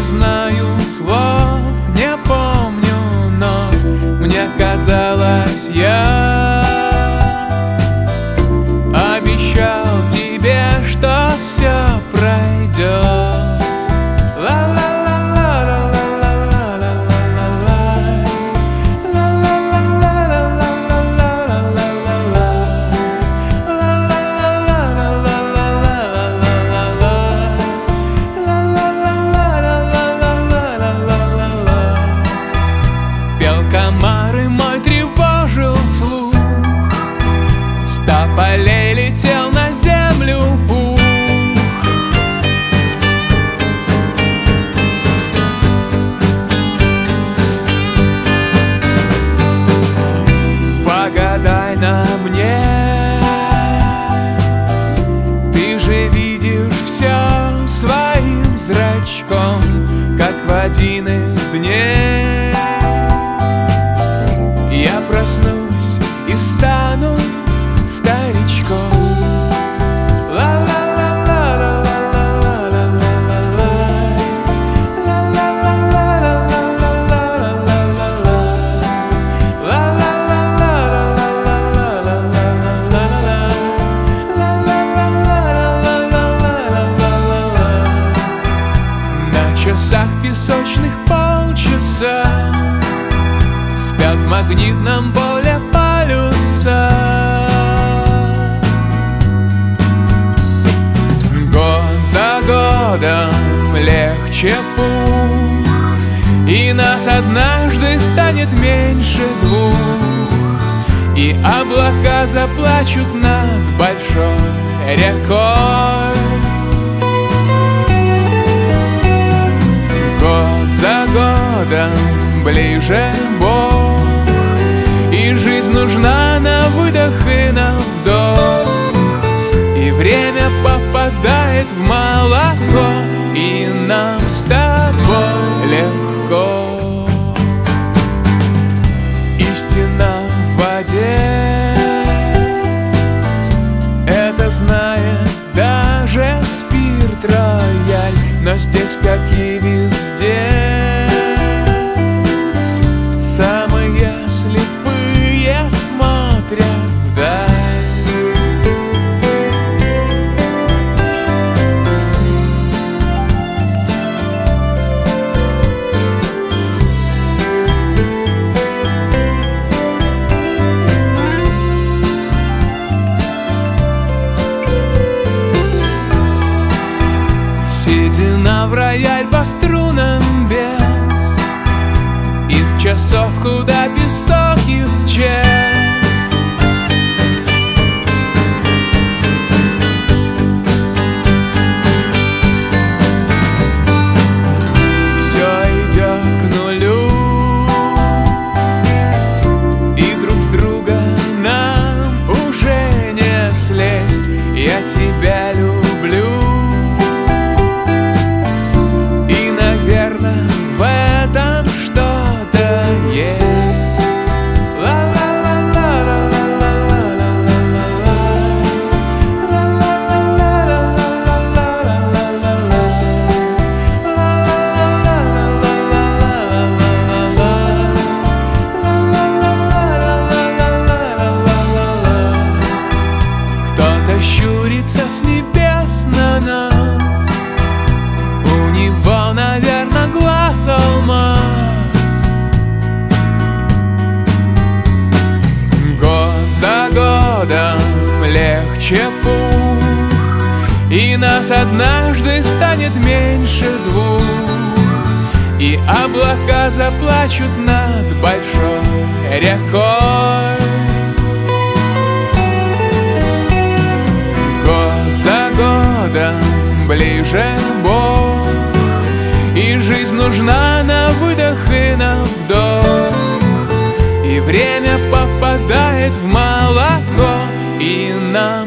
знаю слов, не помню нот. Мне казалось, я обещал тебе, что все пройдет. Комары мой тревожил слух, с тополей летел на землю пух. Погадай на мне, ты же видишь все своим зрачком, как в один из дней я проснусь и стану старичком. На часах песочных полчаса спят в магнитном поле полюса. Год за годом легче пух, и нас однажды станет меньше двух, и облака заплачут над большой рекой. Год за годом ближе Бог, и жизнь нужна на выдох и на вдох, и время попадает в молоко, и нам с тобой легко. Истина в воде, это знает даже спирт-рояль, но здесь, как и везде, самые слепые смотрят вдаль. Седина в рояль по струнам без, из часов, куда песок исчез. Все идет к нулю, и друг с друга нам уже не слезть. Я тебя люблю, и, наверное, в этом что-то есть. Кто-то щурится с небес на нас, у него, наверное, глаз алмаз. Год за годом легче пух, и нас однажды станет меньше двух, и облака заплачут над большой рекой. Год за годом ближе Бог, и жизнь нужна на выдох и на вдох, и время попадает в молоко, и нам